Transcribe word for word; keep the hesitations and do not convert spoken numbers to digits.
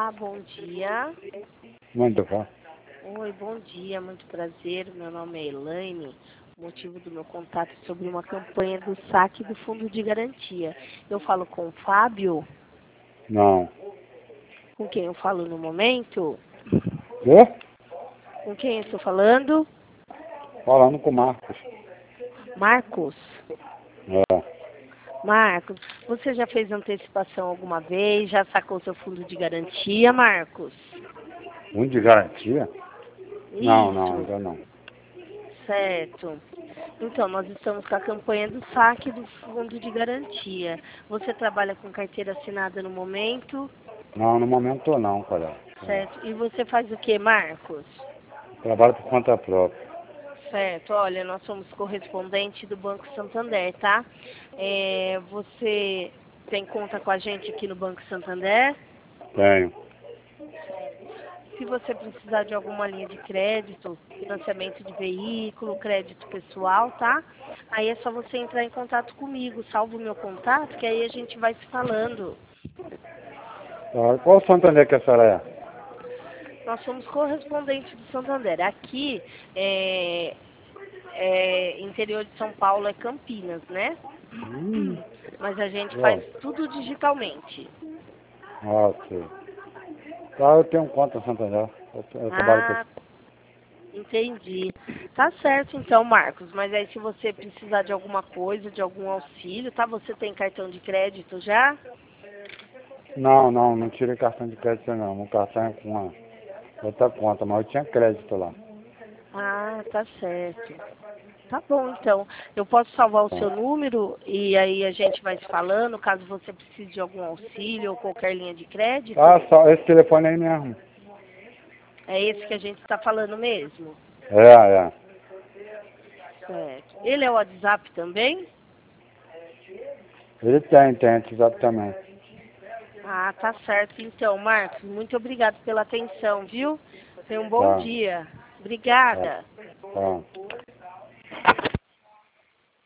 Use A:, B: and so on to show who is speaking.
A: Olá, bom dia.
B: Muito bom.
A: Oi, bom dia, muito prazer. Meu nome é Elaine. O motivo do meu contato é sobre uma campanha do saque do Fundo de Garantia. Eu falo com o Fábio,
B: Não.
A: com quem eu falo no momento.
B: Quê?
A: Com quem eu estou falando?
B: Falando com o Marcos.
A: Marcos.
B: É.
A: Marcos, você já fez antecipação alguma vez? Já sacou seu fundo de garantia, Marcos?
B: Um de garantia? Não, não,
A: Isso,
B: ainda não.
A: certo. Então, nós estamos com a campanha do saque do fundo de garantia. Você trabalha com carteira assinada no momento,
B: Não, no momento não, cara.
A: certo? E você faz o que, Marcos?
B: Trabalho por conta própria.
A: Certo, olha, nós somos correspondente do Banco Santander, tá? É, você tem conta com a gente aqui no Banco Santander?
B: Tenho.
A: Se você precisar de alguma linha de crédito, financiamento de veículo, crédito pessoal, tá? Aí é só você entrar em contato comigo, salva o meu contato, que aí a gente vai se falando.
B: Tá. Qual Santander que a senhora é?
A: Nós somos correspondentes do Santander. Aqui, é, é, interior de São Paulo é Campinas, né?
B: Hum.
A: Mas a gente faz
B: Bom.
A: tudo digitalmente.
B: Ah, sei. Tá, eu tenho conta no Santander. Eu, eu trabalho por...
A: Ah, entendi. Tá certo então, Marcos. Mas aí se você precisar de alguma coisa, de algum auxílio, tá? Você tem cartão de crédito já?
B: Não, não, não tirei cartão de crédito não. Meu cartão é com uma outra conta, mas eu tinha crédito lá.
A: Ah, tá certo. Tá bom, então. Eu posso salvar o seu número e aí a gente vai se falando, caso você precise de algum auxílio ou qualquer linha de crédito?
B: Ah, só esse telefone aí mesmo.
A: É esse que a gente está falando mesmo?
B: É, é.
A: Certo. Ele é o WhatsApp também?
B: Ele tem, tem, exatamente.
A: Ah, tá certo. Então, Marcos, muito obrigado pela atenção, viu? Tenha um bom
B: Tá,
A: dia.
B: tá,
A: Obrigada.
B: tá.